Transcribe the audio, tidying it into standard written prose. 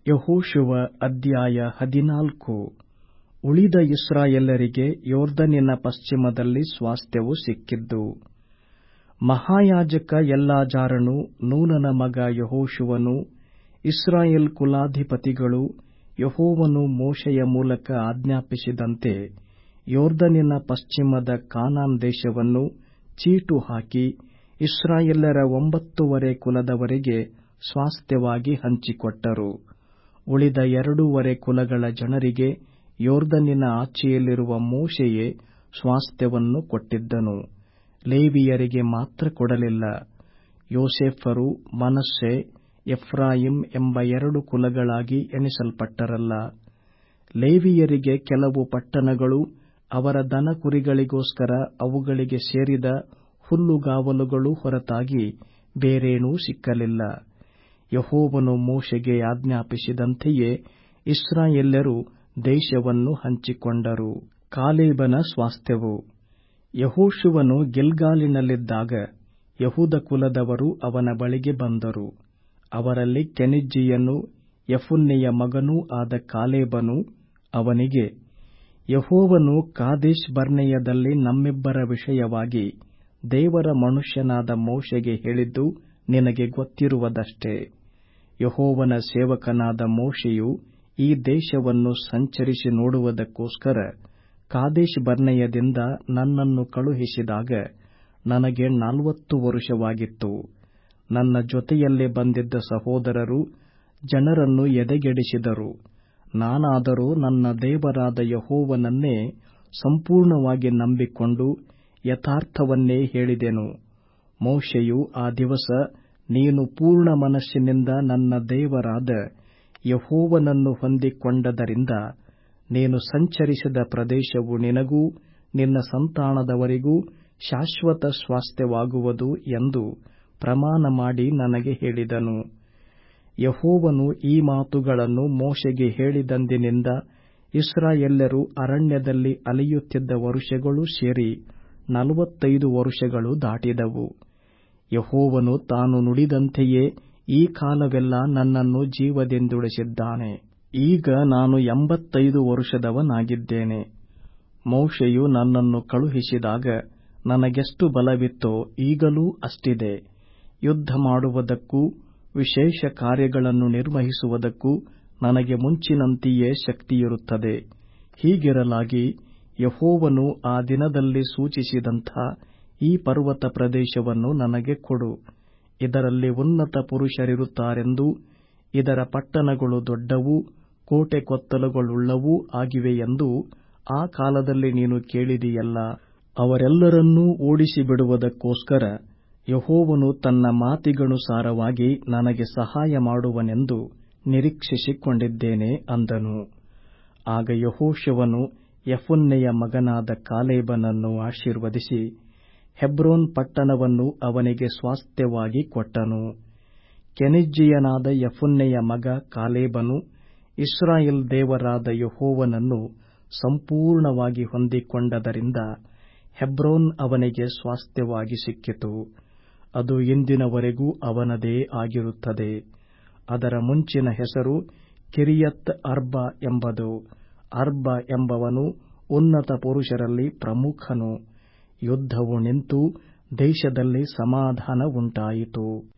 ಯೆಹೋಶುವ ಅಧ್ಯಾಯ 14. ಉಳಿದ ಇಸ್ರಾಯೇಲರಿಗೆ ಯೊರ್ದನಿನ ಪಶ್ಚಿಮದಲ್ಲಿ ಸ್ವಾಸ್ಥ್ಯವು ಸಿಕ್ಕಿದ್ದು. ಮಹಾಯಾಜಕ ಎಲ್ಲಾಜಾರನು, ನೂನನ ಮಗ ಯೆಹೋಶುವನು, ಇಸ್ರಾಯೇಲ್ ಕುಲಾಧಿಪತಿಗಳು ಯೆಹೋವನು ಮೋಶೆಯ ಮೂಲಕ ಆಜ್ಞಾಪಿಸಿದಂತೆ ಯೊರ್ದನಿನ ಪಶ್ಚಿಮದ ಕಾನಾನ್ ದೇಶವನ್ನು ಚೀಟು ಹಾಕಿ ಇಸ್ರಾಯೇಲ್ಯರ 9 ಕುಲದವರಿಗೆ ಸ್ವಾಸ್ಥ್ಯವಾಗಿ ಹಂಚಿಕೊಟ್ಟರು. ಉಳಿದ 2 ಕುಲಗಳ ಜನರಿಗೆ ಯೊರ್ದನಿನ ಆಚೆಯಲ್ಲಿರುವ ಮೋಶೆಯೇ ಸ್ವಾಸ್ಥ್ಯವನ್ನು ಕೊಟ್ಟಿದ್ದನು. ಲೇವಿಯರಿಗೆ ಮಾತ್ರ ಕೊಡಲಿಲ್ಲ. ಯೋಸೇಫರು ಮನಸ್ಸೆ, ಎಫ್ರಾಯಿಮ್ ಎಂಬ 2 ಕುಲಗಳಾಗಿ ಎಣಿಸಲ್ಪಟ್ಟರಲ್ಲ. ಲೇವಿಯರಿಗೆ ಕೆಲವು ಪಟ್ಟಣಗಳು, ಅವರ ದನಕುರಿಗಳಿಗೋಸ್ಕರ ಅವುಗಳಿಗೆ ಸೇರಿದ ಹುಲ್ಲುಗಾವಲುಗಳು ಹೊರತಾಗಿ ಬೇರೇನೂ ಸಿಕ್ಕಲಿಲ್ಲ. ಯೆಹೋವನು ಮೋಶೆಗೆ ಆಜ್ಞಾಪಿಸಿದಂತೆಯೇ ಇಸ್ರಾಯೇಲ್ಯರು ದೇಶವನ್ನು ಹಂಚಿಕೊಂಡರು. ಕಾಲೇಬನ ಸ್ವಾಸ್ಥ್ಯವು. ಯೆಹೋಶುವನು ಗಿಲ್ಗಾಲಿನಲ್ಲಿದ್ದಾಗ ಯೆಹೂದ ಕುಲದವರು ಅವನ ಬಳಿಗೆ ಬಂದರು. ಅವರಲ್ಲಿ ಕೆನಿಜ್ಜೀಯನೂ ಯೆಫುನ್ನೆಯ ಮಗನೂ ಆದ ಕಾಲೇಬನು ಅವನಿಗೆ, ಯೆಹೋವನು ಕಾದೇಶ್ ಬರ್ನೇಯದಲ್ಲಿ ನಮ್ಮಿಬ್ಬರ ವಿಷಯವಾಗಿ ದೇವರ ಮನುಷ್ಯನಾದ ಮೋಶೆಗೆ ಹೇಳಿದ್ದು ನಿನಗೆ ಗೊತ್ತಿರುವುದಷ್ಟೇ. ಯೆಹೋವನ ಸೇವಕನಾದ ಮೋಶೆಯು ಈ ದೇಶವನ್ನು ಸಂಚರಿಸಿ ನೋಡುವುದಕ್ಕೋಸ್ಕರ ಕಾದೇಶ್ ಬರ್ನೇಯದಿಂದ ನನ್ನನ್ನು ಕಳುಹಿಸಿದಾಗ ನನಗೆ 40 ವರುಷವಾಗಿತ್ತು. ನನ್ನ ಜೊತೆಯಲ್ಲಿ ಬಂದಿದ್ದ ಸಹೋದರರು ಜನರನ್ನು ಎದೆಗೆಡಿಸಿದರು. ನಾನಾದರೋ ನನ್ನ ದೇವರಾದ ಯೆಹೋವನನ್ನೇ ಸಂಪೂರ್ಣವಾಗಿ ನಂಬಿಕೊಂಡು ಯಥಾರ್ಥವನ್ನೇ ಹೇಳಿದೆನು. ಮೋಶೆಯು ಆ ದಿವಸ, ನೀನು ಪೂರ್ಣ ಮನಸ್ಸಿನಿಂದ ನನ್ನ ದೇವರಾದ ಯೆಹೋವನನ್ನು ಹೊಂದಿಕೊಂಡದರಿಂದ ನೀನು ಸಂಚರಿಸಿದ ಪ್ರದೇಶವು ನಿನಗೂ ನಿನ್ನ ಸಂತಾನದವರಿಗೂ ಶಾಶ್ವತ ಸ್ವಾಸ್ಥ್ಯವಾಗುವುದು ಎಂದು ಪ್ರಮಾಣ ಮಾಡಿ ನನಗೆ ಹೇಳಿದನು. ಯೆಹೋವನು ಈ ಮಾತುಗಳನ್ನು ಮೋಶೆಗೆ ಹೇಳಿದಂದಿನಿಂದ ಇಸ್ರಾಯೇಲ್ಯರು ಅರಣ್ಯದಲ್ಲಿ ಅಲೆಯುತ್ತಿದ್ದ ವರುಷಗಳು ಸೇರಿ 45 ವರುಷಗಳು ದಾಟಿದವು. ಯೆಹೋವನು ತಾನು ನುಡಿದಂತೆಯೇ ಈ ಕಾಲವೆಲ್ಲ ನನ್ನನ್ನು ಜೀವದಿಂದುಳಿಸಿದ್ದಾನೆ. ಈಗ ನಾನು 85 ವರುಷದವನಾಗಿದ್ದೇನೆ. ಮೋಶೆಯು ನನ್ನನ್ನು ಕಳುಹಿಸಿದಾಗ ನನಗೆಷ್ಟು ಬಲವಿತ್ತೋ ಈಗಲೂ ಅಷ್ಟಿದೆ. ಯುದ್ಧ ಮಾಡುವುದಕ್ಕೂ ವಿಶೇಷ ಕಾರ್ಯಗಳನ್ನು ನಿರ್ವಹಿಸುವುದಕ್ಕೂ ನನಗೆ ಮುಂಚಿನಂತೆಯೇ ಶಕ್ತಿಯಿರುತ್ತದೆ. ಹೀಗಿರಲಾಗಿ ಯೆಹೋವನು ಆ ದಿನದಲ್ಲಿ ಸೂಚಿಸಿದಂಥ ಈ ಪರ್ವತ ಪ್ರದೇಶವನ್ನು ನನಗೆ ಕೊಡು. ಇದರಲ್ಲಿ ಉನ್ನತ ಪುರುಷರಿರುತ್ತಾರೆಂದೂ ಇದರ ಪಟ್ಟಣಗಳು ದೊಡ್ಡವೂ ಕೋಟೆ ಕೊತ್ತಲುಗಳುಳ್ಳವೂ ಆಗಿವೆ ಎಂದು ಆ ಕಾಲದಲ್ಲಿ ನೀನು ಕೇಳಿದಿಯಲ್ಲ. ಅವರೆಲ್ಲರನ್ನೂ ಓಡಿಸಿಬಿಡುವುದಕ್ಕೋಸ್ಕರ ಯೆಹೋವನು ತನ್ನ ಮಾತಿಗನುಸಾರವಾಗಿ ನನಗೆ ಸಹಾಯ ಮಾಡುವನೆಂದು ನಿರೀಕ್ಷಿಸಿಕೊಂಡಿದ್ದೇನೆ ಅಂದನು. ಆಗ ಯೆಹೋಶುವನು ಯೆಫುನ್ನೆಯ ಮಗನಾದ ಕಾಲೇಬನನ್ನು ಆಶೀರ್ವದಿಸಿ ಹೆಬ್ರೋನ್ ಪಟ್ಟಣವನ್ನು ಅವನಿಗೆ ಸ್ವಾಸ್ಥ್ಯವಾಗಿ ಕೊಟ್ಟನು. ಕೆನಿಜ್ಜೀಯನಾದ ಯೆಫುನ್ನೆಯ ಮಗ ಕಾಲೇಬನು ಇಸ್ರಾಯೇಲ್ ದೇವರಾದ ಯೆಹೋವನನ್ನು ಸಂಪೂರ್ಣವಾಗಿ ಹೊಂದಿಕೊಂಡದರಿಂದ ಹೆಬ್ರೋನ್ ಅವನಿಗೆ ಸ್ವಾಸ್ಥ್ಯವಾಗಿ ಸಿಕ್ಕಿತು. ಅದು ಇಂದಿನವರೆಗೂ ಅವನದೇ ಆಗಿರುತ್ತದೆ. ಅದರ ಮುಂಚಿನ ಹೆಸರು ಕಿರಿಯತ್ ಅರ್ಬ ಎಂಬುದು. ಅರ್ಬ ಎಂಬವನು ಉನ್ನತ ಪುರುಷರಲ್ಲಿ ಪ್ರಮುಖನು. ಯುದ್ಧವು ನಿಂತು ದೇಶದಲ್ಲಿ ಸಮಾಧಾನ ಉಂಟಾಯಿತು.